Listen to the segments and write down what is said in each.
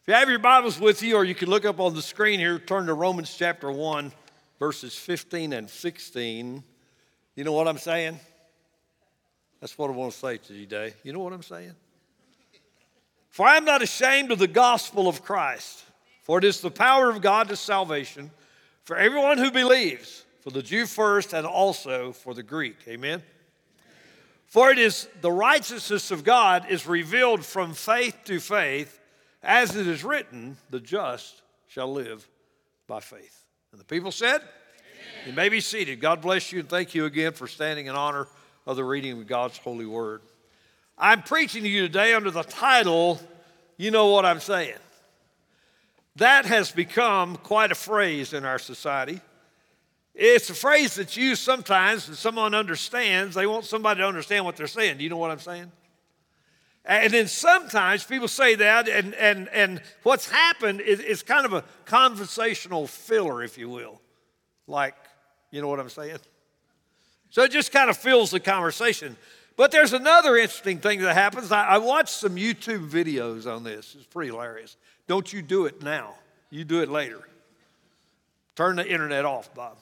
If you have your Bibles with you, or you can look up on the screen here, turn to Romans chapter 1, verses 15 and 16. You know what I'm saying? That's what I want to say to you today. You know what I'm saying? For I am not ashamed of the gospel of Christ, for it is the power of God to salvation for everyone who believes, for the Jew first and also for the Greek. Amen? For it is the righteousness of God is revealed from faith to faith, as it is written, the just shall live by faith. And the people said, amen. You may be seated. God bless you, and thank you again for standing in honor of the reading of God's holy word. I'm preaching to you today under the title, You Know What I'm Saying. That has become quite a phrase in our society. It's a phrase that's used sometimes when someone understands. They want somebody to understand what they're saying. Do you know what I'm saying? And then sometimes people say that, and what's happened is kind of a conversational filler, if you will. Like, you know what I'm saying? So it just kind of fills the conversation. But there's another interesting thing that happens. I watched some YouTube videos on this. It's pretty hilarious. Don't you do it now. You do it later. Turn the internet off, Bob.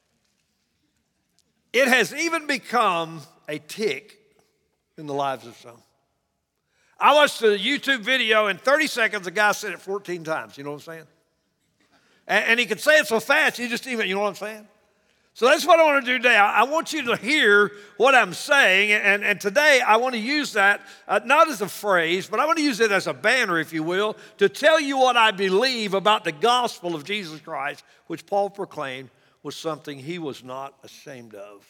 It has even become a tick in the lives of some. I watched a YouTube video, in 30 seconds, the guy said it 14 times. You know what I'm saying? And he could say it so fast, you know what I'm saying? So that's what I want to do today. I want you to hear what I'm saying, and today I want to use that, not as a phrase, but I want to use it as a banner, if you will, to tell you what I believe about the gospel of Jesus Christ, which Paul proclaimed was something he was not ashamed of.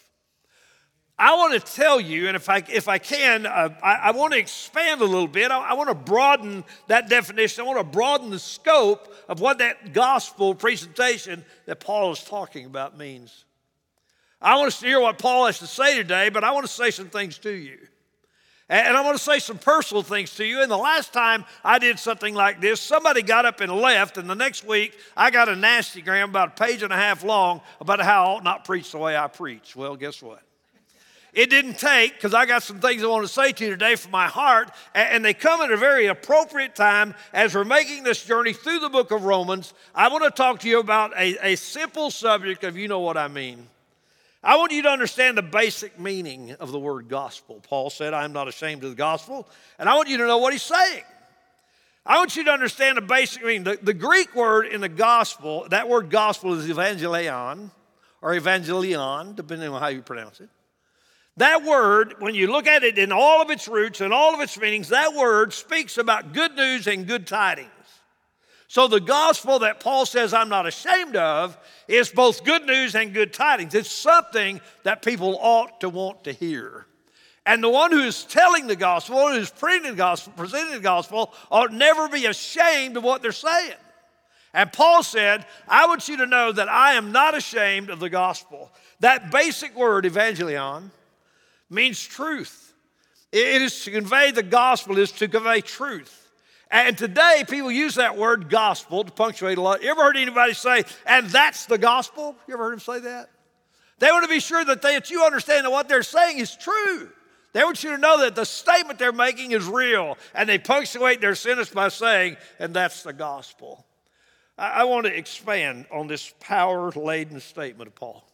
I want to tell you, and if I can, I want to expand a little bit. I want to broaden that definition. I want to broaden the scope of what that gospel presentation that Paul is talking about means. I want us to hear what Paul has to say today, but I want to say some things to you. And I want to say some personal things to you. And the last time I did something like this, somebody got up and left, and the next week I got a nastygram about a page and a half long about how I ought not preach the way I preach. Well, guess what? It didn't take, because I got some things I want to say to you today from my heart, and they come at a very appropriate time as we're making this journey through the book of Romans. I want to talk to you about a simple subject of you know what I mean. I want you to understand the basic meaning of the word gospel. Paul said, I am not ashamed of the gospel, and I want you to know what he's saying. I want you to understand the basic meaning. The Greek word in the gospel, that word gospel is evangelion, or evangelion, depending on how you pronounce it. That word, when you look at it in all of its roots and all of its meanings, that word speaks about good news and good tidings. So the gospel that Paul says I'm not ashamed of is both good news and good tidings. It's something that people ought to want to hear. And the one who is telling the gospel, the one who is preaching the gospel, presenting the gospel, ought never be ashamed of what they're saying. And Paul said, I want you to know that I am not ashamed of the gospel. That basic word, evangelion, means truth. It is to convey the gospel, it is to convey truth. And today, people use that word gospel to punctuate a lot. You ever heard anybody say, and that's the gospel? You ever heard them say that? They want to be sure that you understand that what they're saying is true. They want you to know that the statement they're making is real, and they punctuate their sentence by saying, and that's the gospel. I want to expand on this power-laden statement of Paul.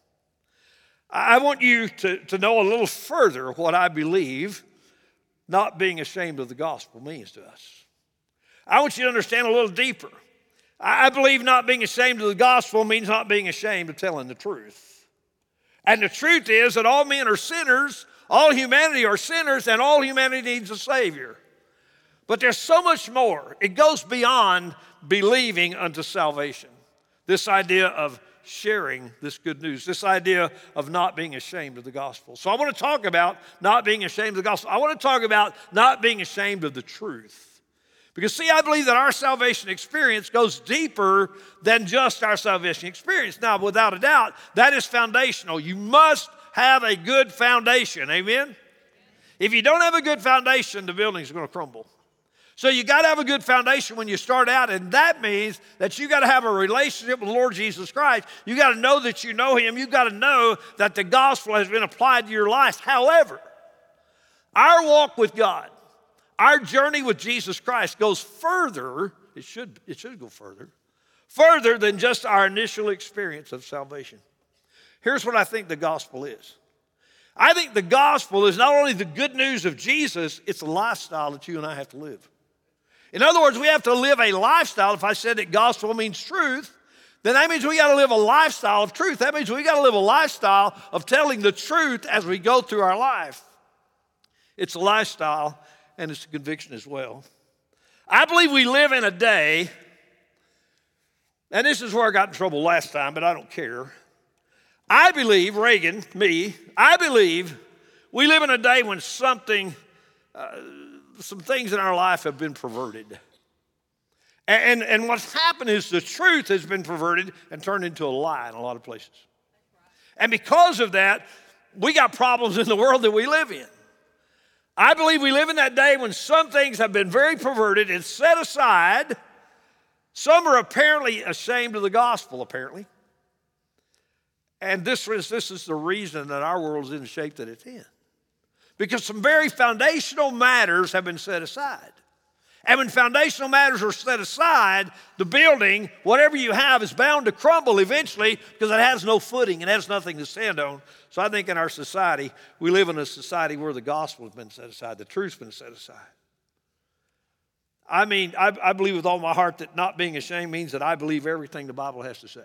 I want you to know a little further what I believe not being ashamed of the gospel means to us. I want you to understand a little deeper. I believe not being ashamed of the gospel means not being ashamed of telling the truth. And the truth is that all men are sinners, all humanity are sinners, and all humanity needs a Savior. But there's so much more. It goes beyond believing unto salvation. This idea of sharing this good news, this idea of not being ashamed of the gospel. So I want to talk about not being ashamed of the gospel. I want to talk about not being ashamed of the truth. Because see, I believe that our salvation experience goes deeper than just our salvation experience. Now, without a doubt, that is foundational. You must have a good foundation, amen? If you don't have a good foundation, the building's going to crumble. So you got to have a good foundation when you start out, and that means that you got to have a relationship with the Lord Jesus Christ. You got to know that you know Him. You got to know that the gospel has been applied to your life. However, our walk with God, our journey with Jesus Christ goes further It should go further. Further than just our initial experience of salvation. Here's what I think the gospel is. I think the gospel is not only the good news of Jesus, it's a lifestyle that you and I have to live. In other words, we have to live a lifestyle. If I said that gospel means truth, then that means we got to live a lifestyle of truth. That means we got to live a lifestyle of telling the truth as we go through our life. It's a lifestyle and it's a conviction as well. I believe we live in a day, and this is where I got in trouble last time, but I don't care. I believe, Reagan, I believe we live in a day when some things in our life have been perverted. And what's happened is the truth has been perverted and turned into a lie in a lot of places. And because of that, we got problems in the world that we live in. I believe we live in that day when some things have been very perverted and set aside. Some are apparently ashamed of the gospel, apparently. And this is the reason that our world is in the shape that it's in. Because some very foundational matters have been set aside. And when foundational matters are set aside, the building, whatever you have, is bound to crumble eventually because it has no footing. It has nothing to stand on. So I think in our society, we live in a society where the gospel has been set aside. The truth's been set aside. I mean, I believe with all my heart that not being ashamed means that I believe everything the Bible has to say.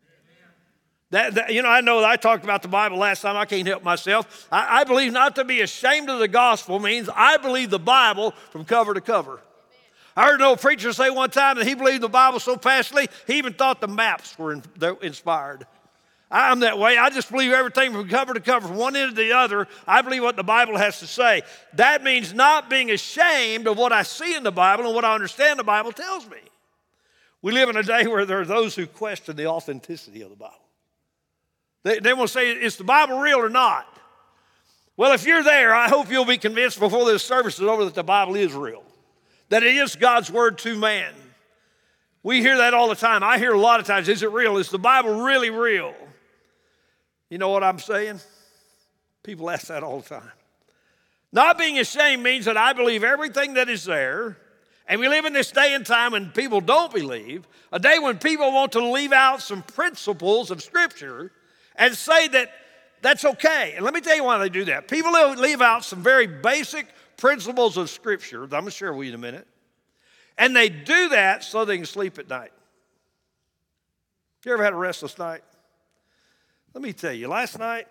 I know that I talked about the Bible last time. I can't help myself. I believe not to be ashamed of the gospel means I believe the Bible from cover to cover. I heard an old preacher say one time that he believed the Bible so passionately, he even thought the maps were inspired. I'm that way. I just believe everything from cover to cover, from one end to the other. I believe what the Bible has to say. That means not being ashamed of what I see in the Bible and what I understand the Bible tells me. We live in a day where there are those who question the authenticity of the Bible. They will say, is the Bible real or not? Well, if you're there, I hope you'll be convinced before this service is over that the Bible is real. That it is God's word to man. We hear that all the time. I hear a lot of times, is it real? Is the Bible really real? You know what I'm saying? People ask that all the time. Not being ashamed means that I believe everything that is there. And we live in this day and time when people don't believe. A day when people want to leave out some principles of Scripture and say that that's okay. And let me tell you why they do that. People leave out some very basic principles of Scripture that I'm going to share with you in a minute. And they do that so they can sleep at night. You ever had a restless night? Let me tell you, last night,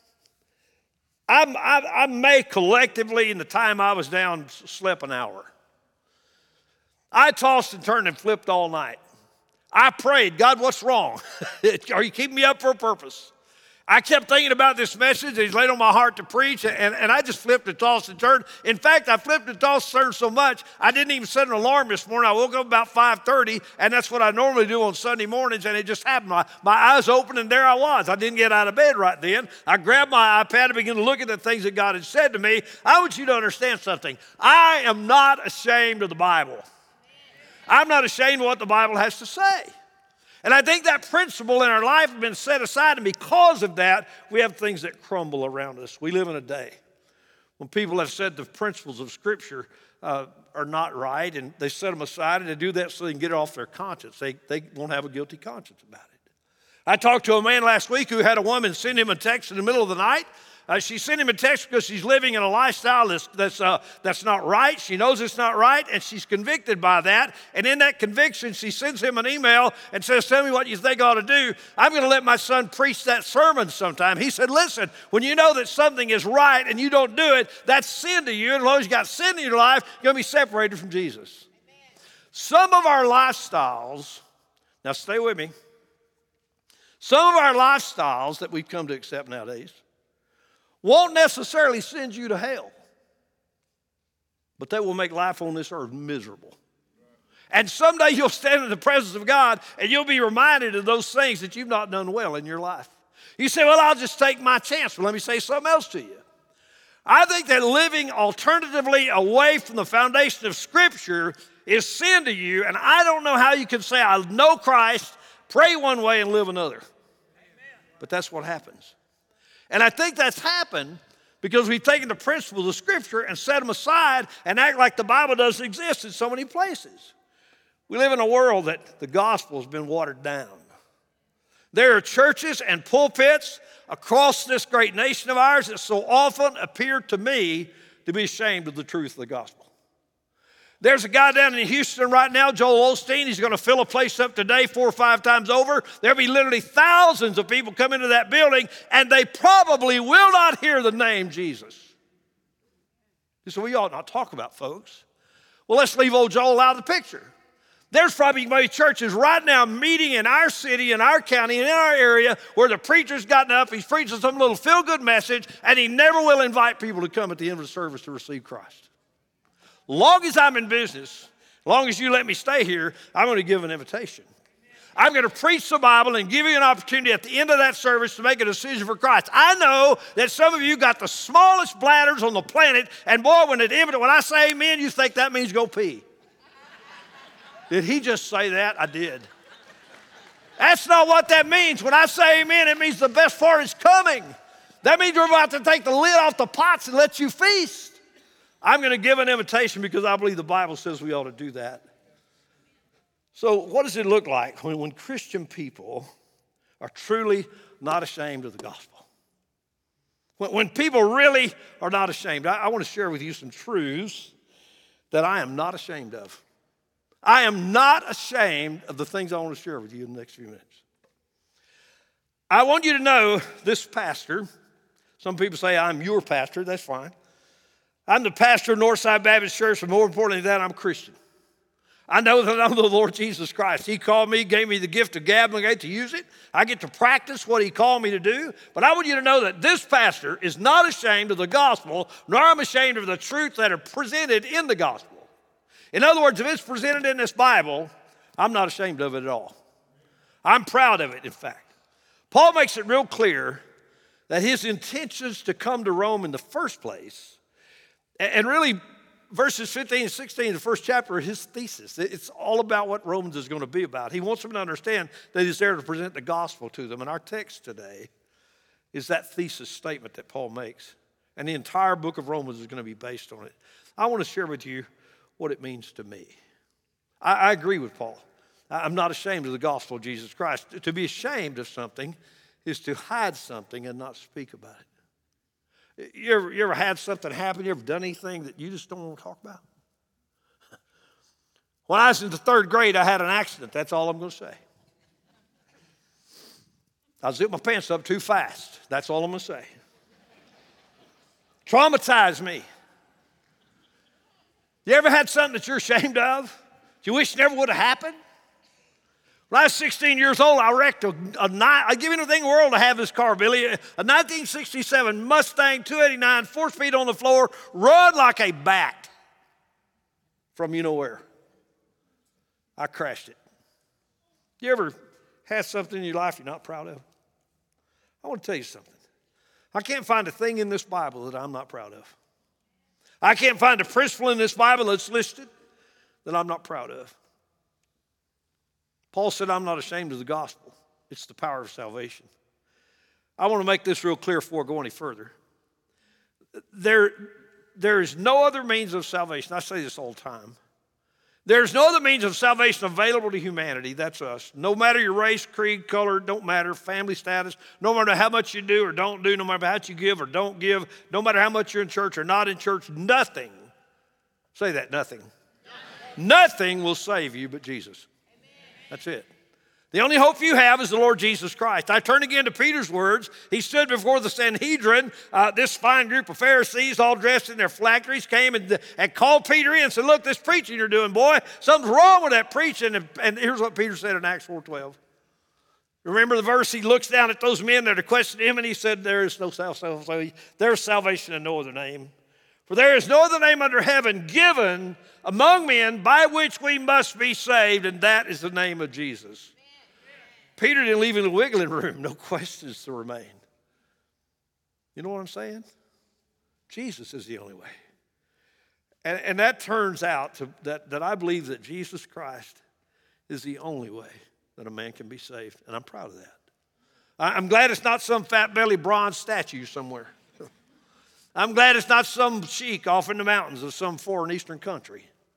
I may collectively, in the time I was down, slept an hour. I tossed and turned and flipped all night. I prayed, God, what's wrong? Are you keeping me up for a purpose? I kept thinking about this message that He's laid on my heart to preach, and I just flipped and tossed and turned. In fact, I flipped and tossed and turned so much, I didn't even set an alarm this morning. I woke up about 5:30, and that's what I normally do on Sunday mornings, and it just happened. My eyes opened, and there I was. I didn't get out of bed right then. I grabbed my iPad and began to look at the things that God had said to me. I want you to understand something. I am not ashamed of the Bible. I'm not ashamed of what the Bible has to say. And I think that principle in our life has been set aside, and because of that, we have things that crumble around us. We live in a day when people have said the principles of Scripture are not right, and they set them aside, and they do that so they can get it off their conscience. They won't have a guilty conscience about it. I talked to a man last week who had a woman send him a text in the middle of the night. She sent him a text because she's living in a lifestyle that's not right. She knows it's not right, and she's convicted by that. And in that conviction, she sends him an email and says, tell me what you think I ought to do. I'm going to let my son preach that sermon sometime. He said, listen, when you know that something is right and you don't do it, that's sin to you. And as long as you got sin in your life, you're going to be separated from Jesus. Amen. Some of our lifestyles, now stay with me, some of our lifestyles that we've come to accept nowadays won't necessarily send you to hell, but they will make life on this earth miserable. And someday you'll stand in the presence of God and you'll be reminded of those things that you've not done well in your life. You say, well, I'll just take my chance. Well, let me say something else to you. I think that living alternatively away from the foundation of Scripture is sin to you, and I don't know how you can say, I know Christ, pray one way and live another. Amen. But that's what happens. And I think that's happened because we've taken the principles of Scripture and set them aside and act like the Bible doesn't exist in so many places. We live in a world that the gospel has been watered down. There are churches and pulpits across this great nation of ours that so often appear to me to be ashamed of the truth of the gospel. There's a guy down in Houston right now, Joel Osteen. He's going to fill a place up today 4 or 5 times over. There'll be literally thousands of people come into that building, and they probably will not hear the name Jesus. So we ought not talk about folks. Well, let's leave old Joel out of the picture. There's probably maybe churches right now meeting in our city, in our county, and in our area where the preacher's gotten up, he's preaching some little feel-good message, and he never will invite people to come at the end of the service to receive Christ. Long as I'm in business, long as you let me stay here, I'm going to give an invitation. I'm going to preach the Bible and give you an opportunity at the end of that service to make a decision for Christ. I know that some of you got the smallest bladders on the planet, and boy, when I say amen, you think that means go pee. Did he just say that? I did. That's not what that means. When I say amen, it means the best part is coming. That means we're about to take the lid off the pots and let you feast. I'm going to give an invitation because I believe the Bible says we ought to do that. So what does it look like when Christian people are truly not ashamed of the gospel? When people really are not ashamed. I want to share with you some truths that I am not ashamed of. I am not ashamed of the things I want to share with you in the next few minutes. I want you to know this pastor. Some people say I'm your pastor. That's fine. I'm the pastor of Northside Baptist Church, but more importantly than that, I'm a Christian. I know that I'm the Lord Jesus Christ. He called me, gave me the gift of gab, and I get to use it. I get to practice what he called me to do. But I want you to know that this pastor is not ashamed of the gospel, nor am I ashamed of the truths that are presented in the gospel. In other words, if it's presented in this Bible, I'm not ashamed of it at all. I'm proud of it, in fact. Paul makes it real clear that his intentions to come to Rome in the first place, and really verses 15 and 16 of the first chapter are his thesis. It's all about what Romans is going to be about. He wants them to understand that he's there to present the gospel to them. And our text today is that thesis statement that Paul makes. And the entire book of Romans is going to be based on it. I want to share with you what it means to me. I agree with Paul. I'm not ashamed of the gospel of Jesus Christ. To be ashamed of something is to hide something and not speak about it. You ever had something happen? You ever done anything that you just don't want to talk about? When I was in the 3rd grade, I had an accident. That's all I'm going to say. I zipped my pants up too fast. That's all I'm going to say. Traumatized me. You ever had something that you're ashamed of? You wish never would have happened? When I was 16 years old, I wrecked I'd give anything in the world to have this car, Billy. A 1967 Mustang 289, 4 feet on the floor, run like a bat from you know where. I crashed it. You ever had something in your life you're not proud of? I want to tell you something. I can't find a thing in this Bible that I'm not proud of. I can't find a principle in this Bible that's listed that I'm not proud of. Paul said, I'm not ashamed of the gospel. It's the power of salvation. I want to make this real clear before I go any further. There is no other means of salvation. I say this all the time. There's no other means of salvation available to humanity. That's us. No matter your race, creed, color, don't matter, family status, no matter how much you do or don't do, no matter how much you give or don't give, no matter how much you're in church or not in church, nothing, say that, nothing. Nothing will save you but Jesus. That's it. The only hope you have is the Lord Jesus Christ. I turn again to Peter's words. He stood before the Sanhedrin. This fine group of Pharisees, all dressed in their phylacteries, came and called Peter in and said, look, this preaching you're doing, boy, something's wrong with that preaching. And here's what Peter said in Acts 4:12. Remember the verse? He looks down at those men that are questioning him, and he said, there is no salvation. There is salvation in no other name. For there is no other name under heaven given among men by which we must be saved, and that is the name of Jesus. Peter didn't leave in the wiggling room. No questions to remain. You know what I'm saying? Jesus is the only way. And that turns out that I believe that Jesus Christ is the only way that a man can be saved. And I'm proud of that. I'm glad it's not some fat-belly bronze statue somewhere. I'm glad it's not some sheik off in the mountains of some foreign eastern country.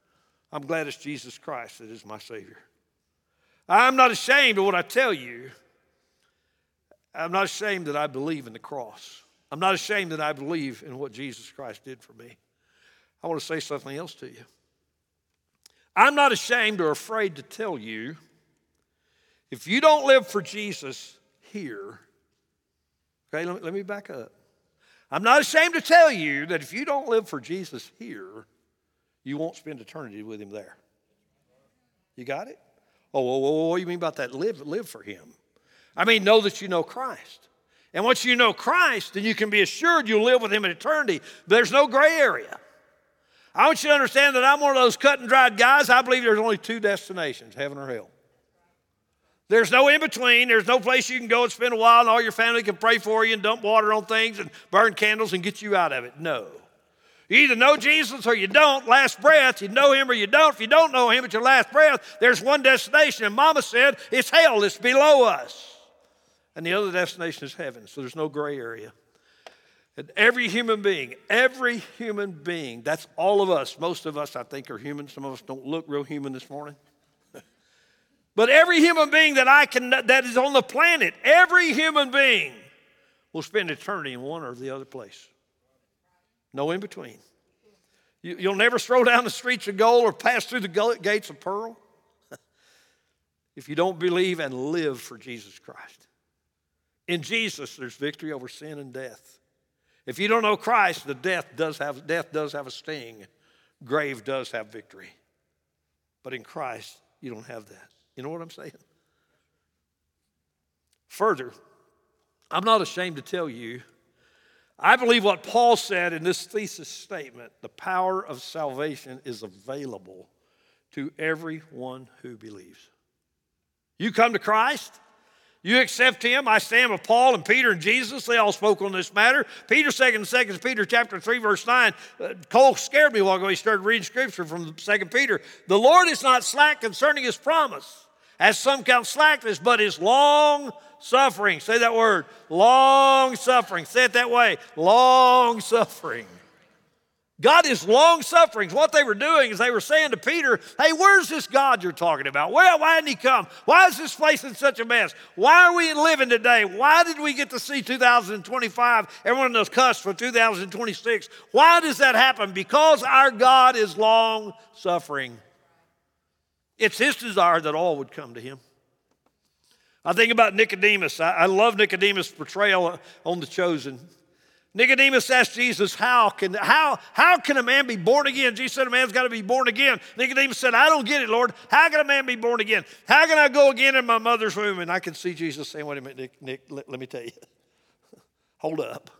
I'm glad it's Jesus Christ that is my Savior. I'm not ashamed of what I tell you. I'm not ashamed that I believe in the cross. I'm not ashamed that I believe in what Jesus Christ did for me. I want to say something else to you. I'm not ashamed or afraid to tell you, if you don't live for Jesus here, okay, let me back up. I'm not ashamed to tell you that if you don't live for Jesus here, you won't spend eternity with him there. You got it? Oh, what do you mean about that? Live for him. I mean, know that you know Christ. And once you know Christ, then you can be assured you'll live with him in eternity. There's no gray area. I want you to understand that I'm one of those cut and dried guys. I believe there's only two destinations, heaven or hell. There's no in between. There's no place you can go and spend a while and all your family can pray for you and dump water on things and burn candles and get you out of it. No. You either know Jesus or you don't. Last breath, you know him or you don't. If you don't know him at your last breath, there's one destination. And Mama said, it's hell. It's below us. And the other destination is heaven. So there's no gray area. And every human being, that's all of us. Most of us, I think, are human. Some of us don't look real human this morning. But every human being that is on the planet, every human being will spend eternity in one or the other place. No in between. You'll never stroll down the streets of gold or pass through the gates of pearl if you don't believe and live for Jesus Christ. In Jesus, there's victory over sin and death. If you don't know Christ, death does have a sting. Grave does have victory. But in Christ, you don't have that. You know what I'm saying? Further, I'm not ashamed to tell you, I believe what Paul said in this thesis statement, the power of salvation is available to everyone who believes. You come to Christ, you accept him. I stand with Paul and Peter and Jesus. They all spoke on this matter. Peter said in 2 Peter chapter 3, verse 9, Cole scared me a while ago. He started reading scripture from 2 Peter. The Lord is not slack concerning his promise, as some count slackness, but is long suffering. Say that word, long suffering. Say it that way, long suffering. God is long suffering. What they were doing is they were saying to Peter, hey, where's this God you're talking about? Why didn't he come? Why is this place in such a mess? Why are we living today? Why did we get to see 2025? Everyone knows cuss for 2026. Why does that happen? Because our God is long suffering. It's his desire that all would come to him. I think about Nicodemus. I love Nicodemus' portrayal on The Chosen. Nicodemus asked Jesus, how can a man be born again? Jesus said, a man's got to be born again. Nicodemus said, I don't get it, Lord. How can a man be born again? How can I go again in my mother's womb? And I can see Jesus saying, wait a minute, Nick, let me tell you. Hold up.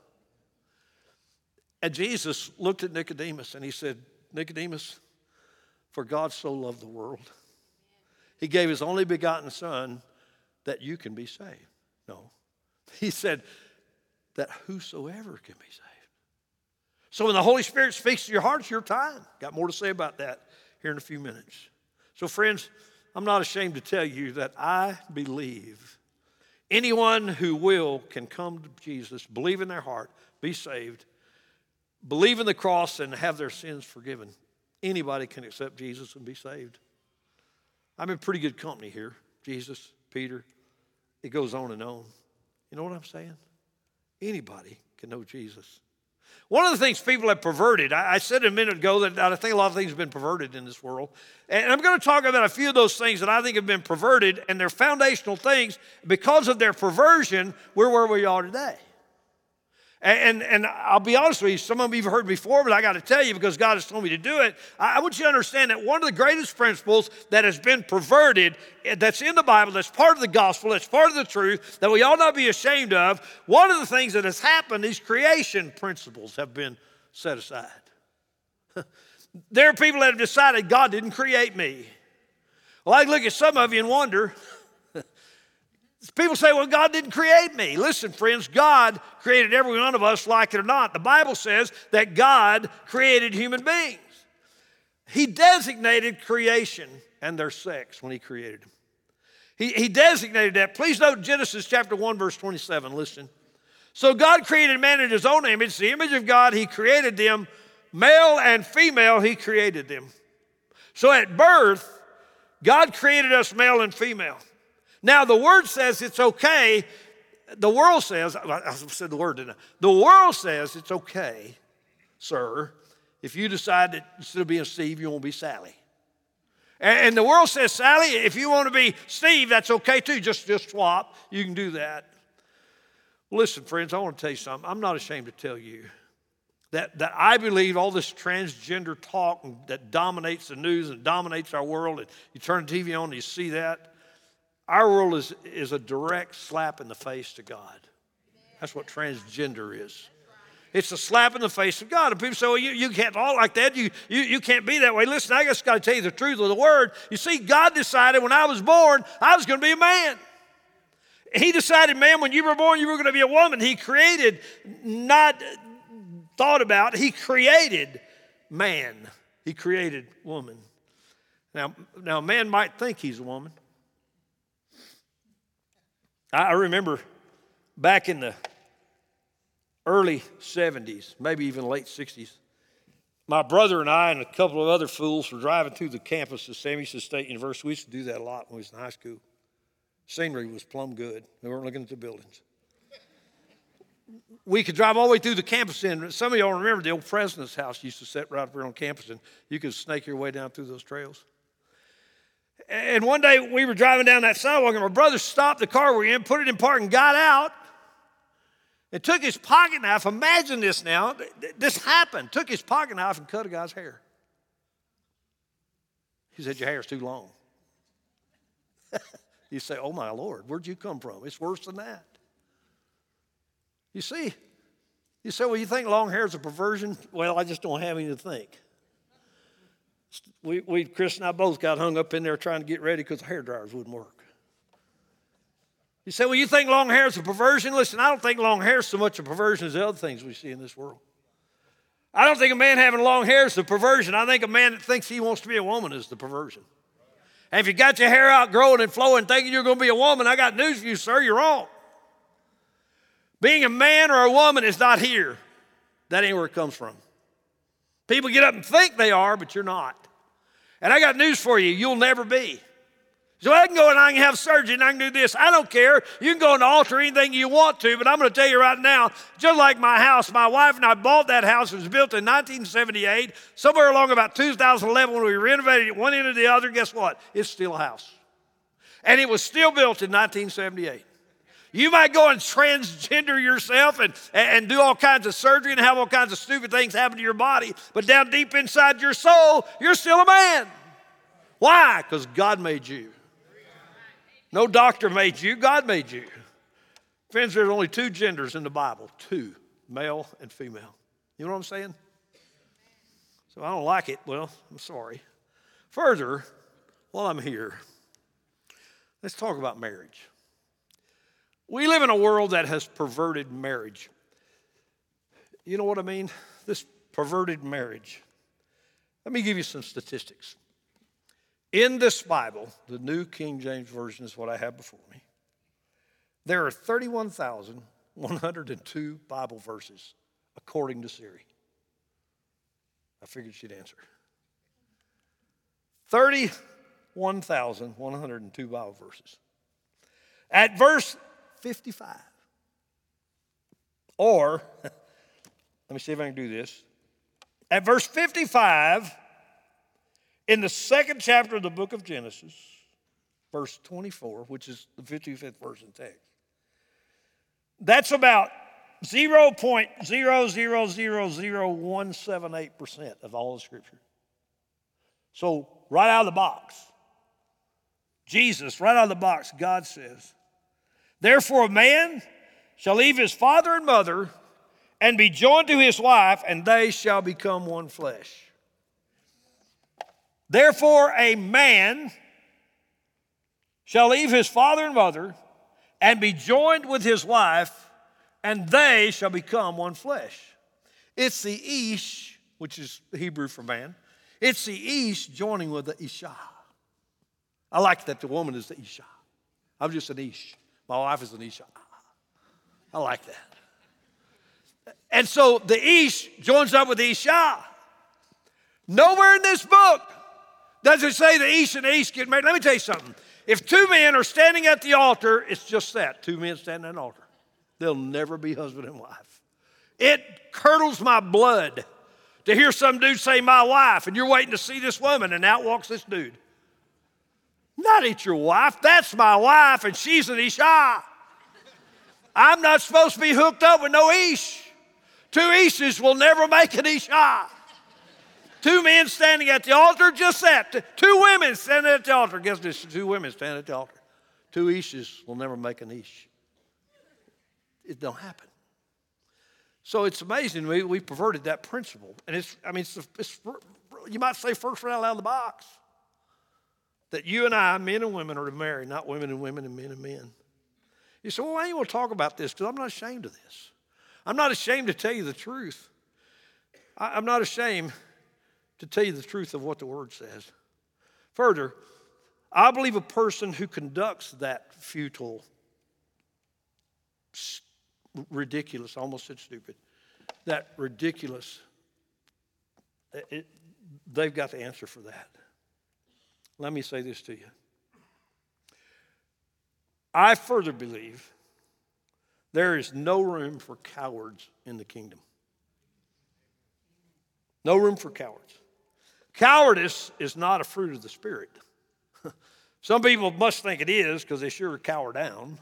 And Jesus looked at Nicodemus and he said, Nicodemus, for God so loved the world, he gave his only begotten son that you can be saved. No. He said, that whosoever can be saved. So when the Holy Spirit speaks to your heart, it's your time. Got more to say about that here in a few minutes. So friends, I'm not ashamed to tell you that I believe anyone who will can come to Jesus, believe in their heart, be saved, believe in the cross and have their sins forgiven. Anybody can accept Jesus and be saved. I'm in pretty good company here. Jesus, Peter, it goes on and on. You know what I'm saying? Anybody can know Jesus. One of the things people have perverted, I said a minute ago that I think a lot of things have been perverted in this world. And I'm going to talk about a few of those things that I think have been perverted, and they're foundational things. Because of their perversion, we're where we are today. And I'll be honest with you, some of you have heard before, but I got to tell you because God has told me to do it. I want you to understand that one of the greatest principles that has been perverted, that's in the Bible, that's part of the gospel, that's part of the truth, that we ought not be ashamed of, one of the things that has happened, these creation principles have been set aside. There are people that have decided God didn't create me. Well, I look at some of you and wonder, people say, well, God didn't create me. Listen, friends, God created every one of us, like it or not. The Bible says that God created human beings. He designated creation and their sex when he created them. He designated that. Please note Genesis chapter 1, verse 27. Listen. So God created man in his own image. The image of God, he created them. Male and female, he created them. So at birth, God created us male and female. Now the word says it's okay. The world says, I said the word, didn't I? The world says it's okay, sir, if you decide that instead of being Steve, you want to be Sally. And the world says, Sally, if you want to be Steve, that's okay too. Just swap. You can do that. Listen, friends, I want to tell you something. I'm not ashamed to tell you that I believe all this transgender talk that dominates the news and dominates our world, and you turn the TV on and you see that, our world is a direct slap in the face to God. That's what transgender is. It's a slap in the face of God. And people say, well, you can't talk like that. You can't be that way. Listen, I just got to tell you the truth of the word. You see, God decided when I was born, I was going to be a man. He decided, man, when you were born, you were going to be a woman. He created, not thought about, he created man. He created woman. Now a man might think he's a woman. I remember back in the early 70s, maybe even late 60s, my brother and I and a couple of other fools were driving through the campus of Sam Houston State University. We used to do that a lot when we was in high school. Scenery was plumb good. We weren't looking at the buildings. We could drive all the way through the campus. And some of y'all remember the old president's house used to sit right up there on campus, and you could snake your way down through those trails. And one day we were driving down that sidewalk, and my brother stopped the car we were in, put it in park, and got out and took his pocket knife. Imagine this now. This happened. Took his pocket knife and cut a guy's hair. He said, your hair's too long. You say, oh, my Lord, where'd you come from? It's worse than that. You see, you say, well, you think long hair is a perversion? Well, I just don't have any to think. Chris and I both got hung up in there trying to get ready because the hair dryers wouldn't work. You say, well, you think long hair is a perversion? Listen, I don't think long hair is so much a perversion as the other things we see in this world. I don't think a man having long hair is the perversion. I think a man that thinks he wants to be a woman is the perversion. And if you got your hair out growing and flowing thinking you're going to be a woman, I got news for you, sir, you're wrong. Being a man or a woman is not here. That ain't where it comes from. People get up and think they are, but you're not. And I got news for you. You'll never be. So I can go and I can have surgery and I can do this. I don't care. You can go and alter anything you want to, but I'm going to tell you right now, just like my house, my wife and I bought that house. It was built in 1978. Somewhere along about 2011 when we renovated it one end to the other, guess what? It's still a house. And it was still built in 1978. You might go and transgender yourself and do all kinds of surgery and have all kinds of stupid things happen to your body, but down deep inside your soul, you're still a man. Why? Because God made you. No doctor made you. God made you. Friends, there's only two genders in the Bible. Two, male and female. You know what I'm saying? So I don't like it. Well, I'm sorry. Further, while I'm here, let's talk about marriage. We live in a world that has perverted marriage. You know what I mean? This perverted marriage. Let me give you some statistics. In this Bible, the New King James Version is what I have before me. There are 31,102 Bible verses, according to Siri. I figured she'd answer. 31,102 Bible verses. At verse 55. Or, let me see if I can do this. At verse 55, in the second chapter of the book of Genesis, verse 24, which is the 55th verse in text, that's about 0.0000178% of all the scripture. So, right out of the box, Jesus, right out of the box, God says, therefore, a man shall leave his father and mother and be joined to his wife, and they shall become one flesh. Therefore, a man shall leave his father and mother and be joined with his wife, and they shall become one flesh. It's the ish, which is Hebrew for man. It's the ish joining with the isha. I like that the woman is the isha. I'm just an ish. My wife is an isha. I like that. And so the ish joins up with the isha. Nowhere in this book Does it say the east and the east get married? Let me tell you something. If two men are standing at the altar, it's just that, two men standing at an altar. They'll never be husband and wife. It curdles my blood to hear some dude say, my wife, and you're waiting to see this woman, and out walks this dude. That ain't your wife. That's my wife, and she's an Isha. I'm not supposed to be hooked up with no Ish. Two Ishes will never make an Isha. Two men standing at the altar, just that. Two women standing at the altar. Guess this, two women standing at the altar. Two Ishes will never make an Ish. It don't happen. So it's amazing we perverted that principle. And it's you might say first right out of the box. That you and I, men and women, are to marry, not women and women and men and men. You say, well, why do you want to talk about this? Because I'm not ashamed of this. I'm not ashamed to tell you the truth. I'm not ashamed to tell you the truth of what the Word says. Further, I believe a person who conducts that futile, ridiculous, I almost said stupid, that ridiculous, they've got the answer for that. Let me say this to you. I further believe there is no room for cowards in the kingdom. No room for cowards. Cowardice is not a fruit of the Spirit. Some people must think it is because they sure cower down.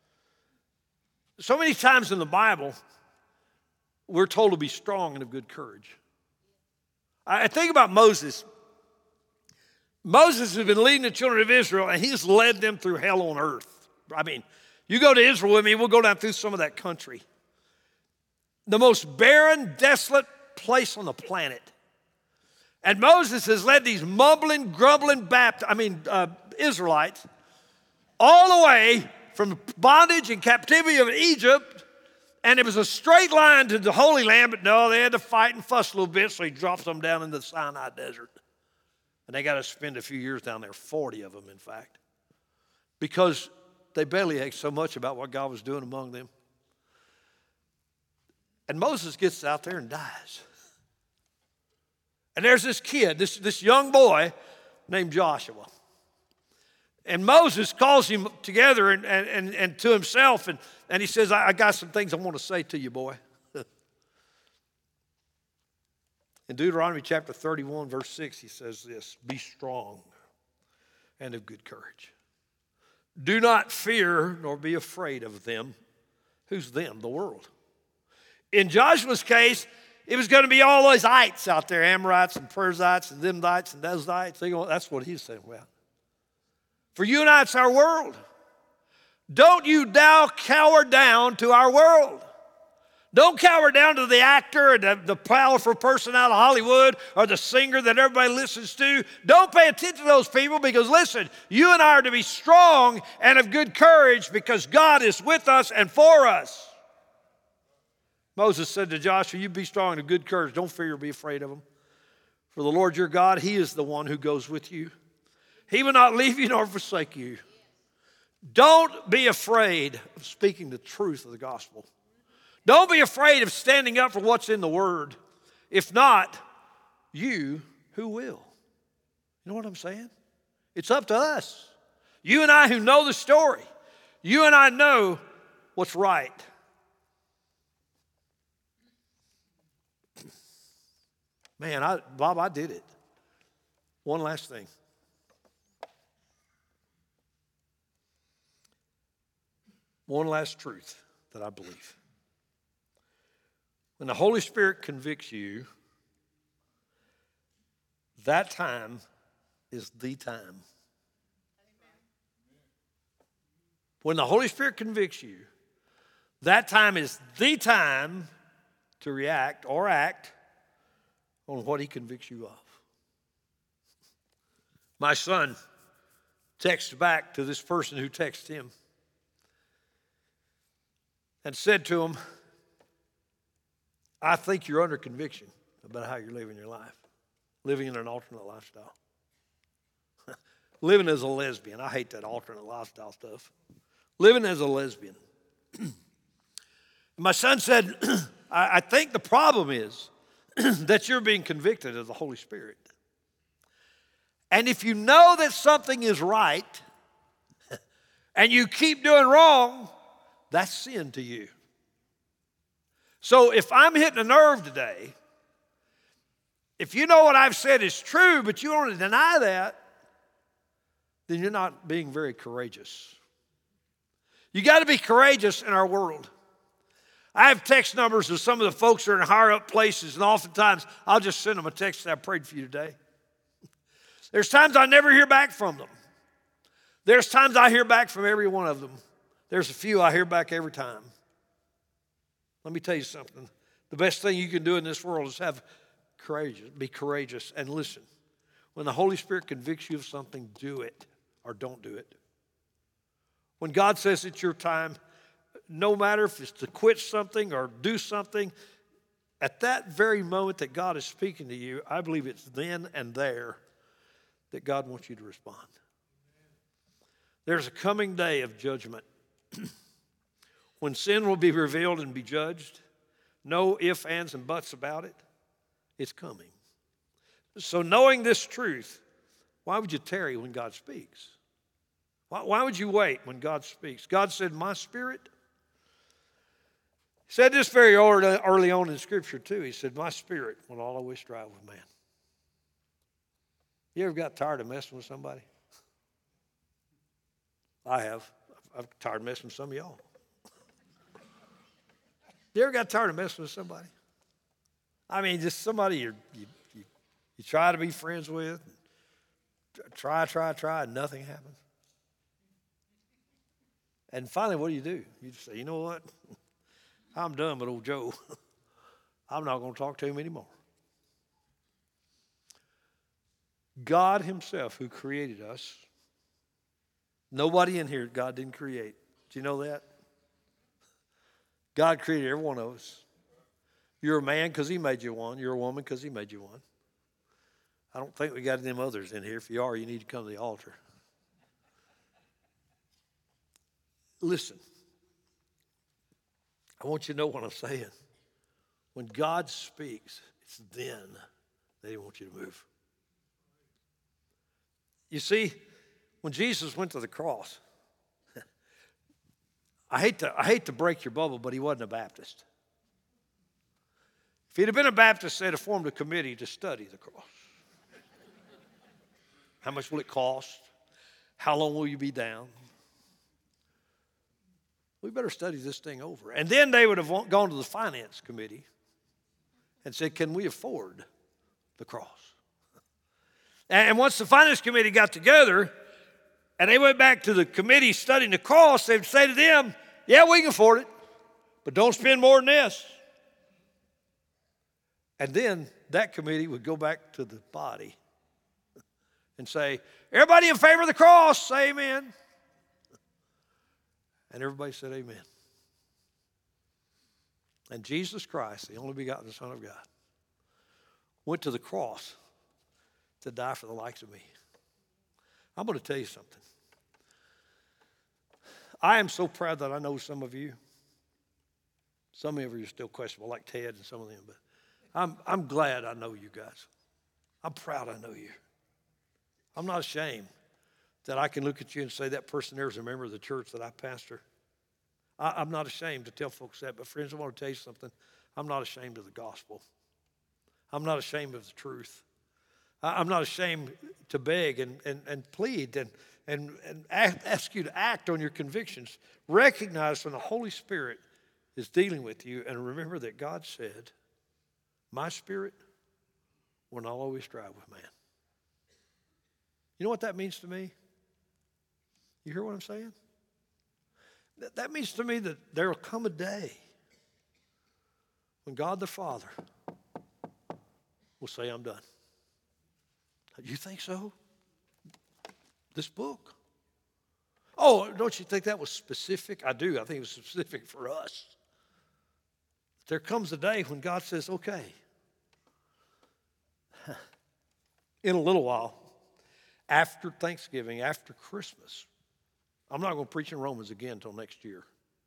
So many times in the Bible, we're told to be strong and of good courage. I think about Moses. Moses has been leading the children of Israel, and he's led them through hell on earth. I mean, you go to Israel with me, we'll go down through some of that country. The most barren, desolate place on the planet. And Moses has led these mumbling, grumbling Israelites all the way from bondage and captivity of Egypt, and it was a straight line to the Holy Land, but no, they had to fight and fuss a little bit, so he drops them down into the Sinai Desert. And they got to spend a few years down there, 40 of them, in fact, because they bellyached so much about what God was doing among them. And Moses gets out there and dies. And there's this kid, this young boy named Joshua. And Moses calls him together and to himself, and he says, I got some things I want to say to you, boy. In Deuteronomy chapter 31, verse 6, he says this, be strong and of good courage. Do not fear nor be afraid of them. Who's them? The world. In Joshua's case, it was going to be all those ites out there, Amorites and Perizzites and themdites and thoseites. That's what he's saying about. For you and I, it's our world. Don't you now cower down to our world. Don't cower down to the actor or the powerful person out of Hollywood or the singer that everybody listens to. Don't pay attention to those people because, listen, you and I are to be strong and of good courage because God is with us and for us. Moses said to Joshua, you be strong and of good courage. Don't fear or be afraid of them. For the Lord your God, he is the one who goes with you. He will not leave you nor forsake you. Don't be afraid of speaking the truth of the gospel. Don't be afraid of standing up for what's in the Word. If not, you, who will? You know what I'm saying? It's up to us. You and I who know the story. You and I know what's right. Man, Bob, I did it. One last thing. One last truth that I believe. When the Holy Spirit convicts you, that time is the time. When the Holy Spirit convicts you, that time is the time to react or act on what he convicts you of. My son texted back to this person who texted him and said to him, I think you're under conviction about how you're living your life, living in an alternate lifestyle. Living as a lesbian. I hate that alternate lifestyle stuff. Living as a lesbian. My son said, I think the problem is that you're being convicted of the Holy Spirit. And if you know that something is right and you keep doing wrong, that's sin to you. So if I'm hitting a nerve today, if you know what I've said is true, but you want to deny that, then you're not being very courageous. You got to be courageous in our world. I have text numbers of some of the folks that are in higher up places, and oftentimes I'll just send them a text that I prayed for you today. There's times I never hear back from them. There's times I hear back from every one of them. There's a few I hear back every time. Let me tell you something. The best thing you can do in this world is be courageous, and listen. When the Holy Spirit convicts you of something, do it or don't do it. When God says it's your time, no matter if it's to quit something or do something, at that very moment that God is speaking to you, I believe it's then and there that God wants you to respond. There's a coming day of judgment when sin will be revealed and be judged. No ifs, ands, and buts about it. It's coming. So knowing this truth, why would you tarry when God speaks? Why would you wait when God speaks? God said, my spirit. He said this very early on in Scripture too. He said, my spirit will always strive with man. You ever got tired of messing with somebody? I have. I'm tired of messing with some of y'all. You ever got tired of messing with somebody? I mean, just somebody you try to be friends with, try, and nothing happens. And finally, what do? You just say, you know what? I'm done with old Joe. I'm not going to talk to him anymore. God himself, who created us, nobody in here God didn't create. Do you know that? God created every one of us. You're a man because he made you one. You're a woman because he made you one. I don't think we got them others in here. If you are, you need to come to the altar. Listen, I want you to know what I'm saying. When God speaks, it's then that he wants you to move. You see, when Jesus went to the cross, I hate to break your bubble, but he wasn't a Baptist. If he'd have been a Baptist, they'd have formed a committee to study the cross. How much will it cost? How long will you be down? We better study this thing over. And then they would have gone to the finance committee and said, can we afford the cross? And once the finance committee got together and they went back to the committee studying the cross, they'd say to them, yeah, we can afford it, but don't spend more than this. And then that committee would go back to the body and say, everybody in favor of the cross, say amen. And everybody said amen. And Jesus Christ, the only begotten Son of God, went to the cross to die for the likes of me. I'm going to tell you something. I am so proud that I know some of you. Some of you are still questionable, like Ted and some of them, but I'm glad I know you guys. I'm proud I know you. I'm not ashamed that I can look at you and say that person there is a member of the church that I pastor. I'm not ashamed to tell folks that, but friends, I want to tell you something. I'm not ashamed of the gospel. I'm not ashamed of the truth. I'm not ashamed to beg and plead and ask you to act on your convictions. Recognize when the Holy Spirit is dealing with you, and remember that God said, my spirit will not always strive with man. You know what that means to me? You hear what I'm saying? That means to me that there will come a day when God the Father will say, I'm done. You think so? This book? Oh, don't you think that was specific? I do. I think it was specific for us. There comes a day when God says, okay, in a little while, after Thanksgiving, after Christmas, I'm not going to preach in Romans again until next year.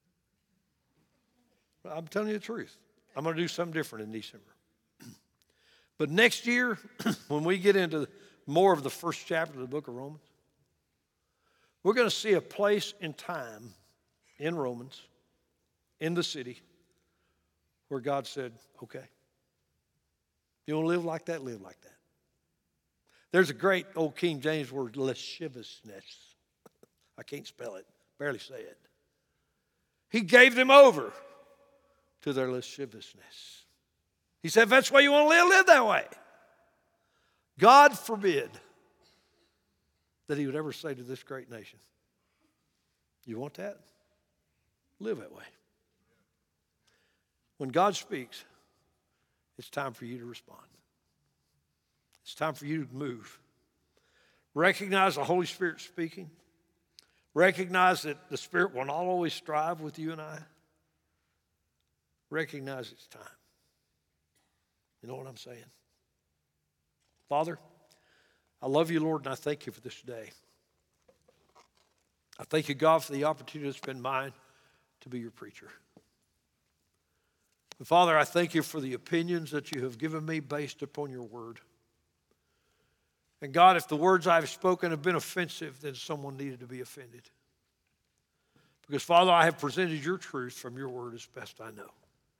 I'm telling you the truth. I'm going to do something different in December. But next year, when we get into more of the first chapter of the book of Romans, we're going to see a place in time in Romans, in the city, where God said, okay, you want to live like that? Live like that. There's a great old King James word, lasciviousness. I can't spell it, barely say it. He gave them over to their lasciviousness. He said, if that's the way you want to live, live that way. God forbid that he would ever say to this great nation, you want that? Live that way. When God speaks, it's time for you to respond. It's time for you to move. Recognize the Holy Spirit speaking. Recognize that the Spirit will not always strive with you and I. Recognize it's time. You know what I'm saying? Father, I love you, Lord, and I thank you for this day. I thank you, God, for the opportunity that's been mine to be your preacher. And Father, I thank you for the opinions that you have given me based upon your word. And God, if the words I've spoken have been offensive, then someone needed to be offended. Because, Father, I have presented your truth from your word as best I know.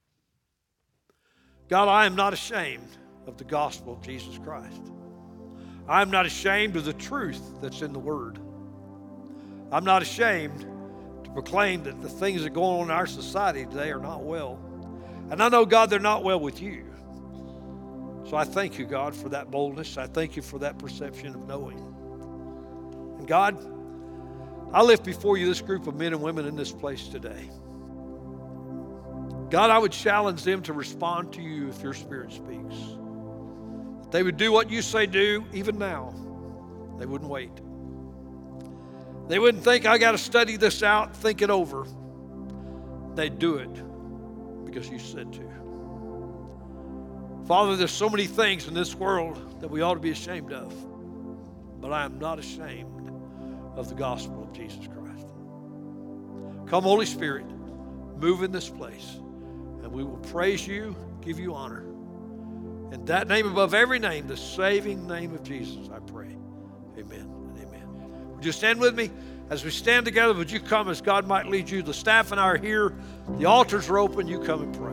God, I am not ashamed of the gospel of Jesus Christ. I am not ashamed of the truth that's in the word. I'm not ashamed to proclaim that the things that go on in our society today are not well. And I know, God, they're not well with you. So I thank you, God, for that boldness. I thank you for that perception of knowing. And God, I lift before you this group of men and women in this place today. God, I would challenge them to respond to you if your Spirit speaks. That they would do what you say do, even now. They wouldn't wait. They wouldn't think, I got to study this out, think it over. They'd do it because you said to. Father, there's so many things in this world that we ought to be ashamed of. But I am not ashamed of the gospel of Jesus Christ. Come, Holy Spirit, move in this place, and we will praise you, give you honor. In that name above every name, the saving name of Jesus, I pray. Amen and amen. Would you stand with me? As we stand together, would you come as God might lead you? The staff and I are here. The altars are open. You come and pray.